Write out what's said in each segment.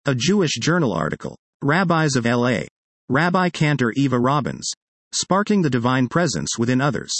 A Jewish Journal article. Rabbis of L.A. Rabbi Cantor Eva Robbins. Sparking the Divine Presence Within Others.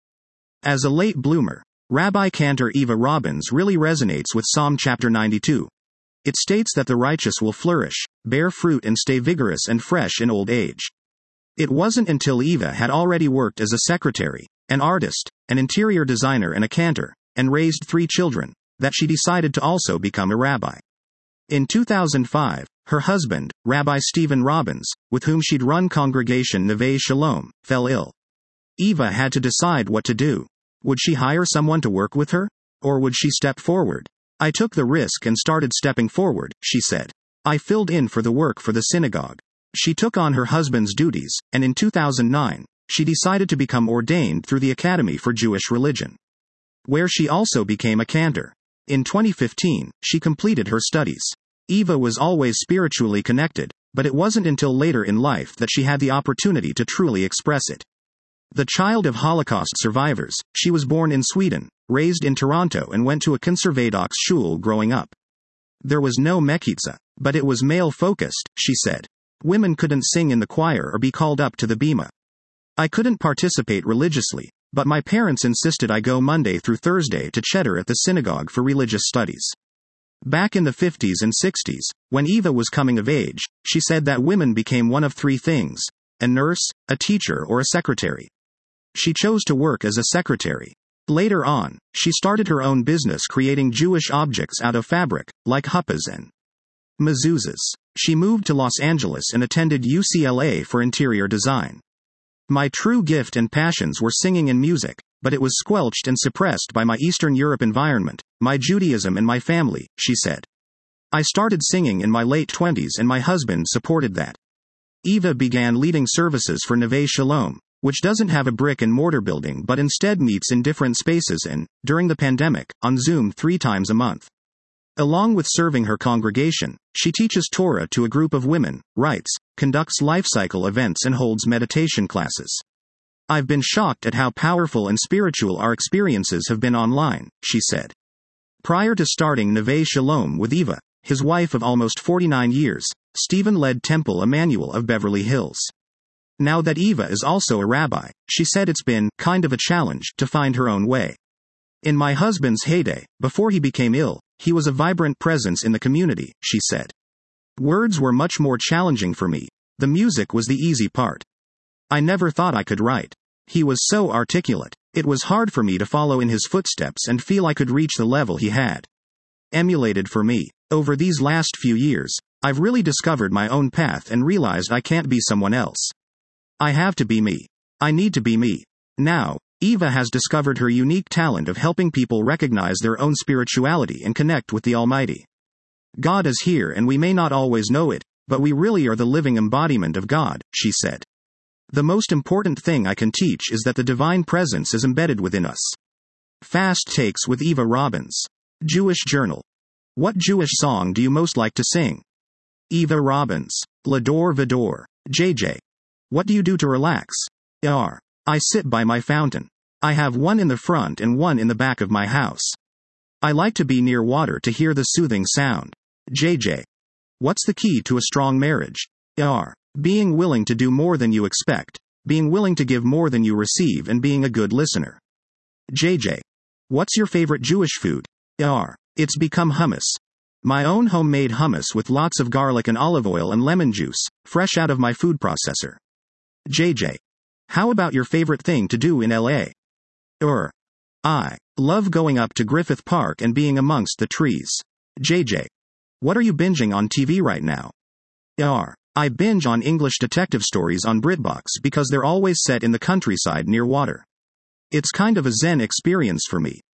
As a late bloomer, Rabbi Cantor Eva Robbins really resonates with Psalm chapter 92. It states that the righteous will flourish, bear fruit and stay vigorous and fresh in old age. It wasn't until Eva had already worked as a secretary, an artist, an interior designer and a cantor, and raised 3 children, that she decided to also become a rabbi. In 2005, her husband, Rabbi Stephen Robbins, with whom she'd run congregation Neve Shalom, fell ill. Eva had to decide what to do. Would she hire someone to work with her? Or would she step forward? I took the risk and started stepping forward, she said. I filled in for the work for the synagogue. She took on her husband's duties, and in 2009, she decided to become ordained through the Academy for Jewish Religion, where she also became a cantor. In 2015, she completed her studies. Eva was always spiritually connected, but it wasn't until later in life that she had the opportunity to truly express it. The child of Holocaust survivors, she was born in Sweden, raised in Toronto and went to a conservadox shul growing up. There was no mechitza, but it was male-focused, she said. Women couldn't sing in the choir or be called up to the bima. I couldn't participate religiously, but my parents insisted I go Monday through Thursday to Cheddar at the synagogue for religious studies. Back in the 50s and 60s, when Eva was coming of age, she said that women became one of 3 things: a nurse, a teacher or a secretary. She chose to work as a secretary. Later on, she started her own business creating Jewish objects out of fabric, like huppas and mezuzahs. She moved to Los Angeles and attended UCLA for interior design. My true gift and passions were singing and music, but it was squelched and suppressed by my Eastern Europe environment, my Judaism and my family, she said. I started singing in my late 20s and my husband supported that. Eva began leading services for Neve Shalom, which doesn't have a brick-and-mortar building but instead meets in different spaces and, during the pandemic, on Zoom 3 times a month. Along with serving her congregation, she teaches Torah to a group of women, writes, conducts life cycle events and holds meditation classes. I've been shocked at how powerful and spiritual our experiences have been online, she said. Prior to starting Neve Shalom with Eva, his wife of almost 49 years, Stephen led Temple Emmanuel of Beverly Hills. Now that Eva is also a rabbi, she said it's been kind of a challenge to find her own way. In my husband's heyday, before he became ill, he was a vibrant presence in the community, she said. Words were much more challenging for me. The music was the easy part. I never thought I could write. He was so articulate. It was hard for me to follow in his footsteps and feel I could reach the level he had. Emulated for me. Over these last few years, I've really discovered my own path and realized I can't be someone else. I have to be me. I need to be me. Now, Eva has discovered her unique talent of helping people recognize their own spirituality and connect with the Almighty. God is here and we may not always know it, but we really are the living embodiment of God, she said. The most important thing I can teach is that the divine presence is embedded within us. Fast Takes with Eva Robbins. Jewish Journal. What Jewish song do you most like to sing? Eva Robbins. Lador Vador. JJ. What do you do to relax? I sit by my fountain. I have one in the front and one in the back of my house. I like to be near water to hear the soothing sound. JJ. What's the key to a strong marriage? Being willing to do more than you expect, being willing to give more than you receive and being a good listener. JJ. What's your favorite Jewish food? It's become hummus. My own homemade hummus with lots of garlic and olive oil and lemon juice, fresh out of my food processor. JJ. How about your favorite thing to do in LA? I love going up to Griffith Park and being amongst the trees. JJ. What are you binging on TV right now? I binge on English detective stories on BritBox because they're always set in the countryside near water. It's kind of a zen experience for me.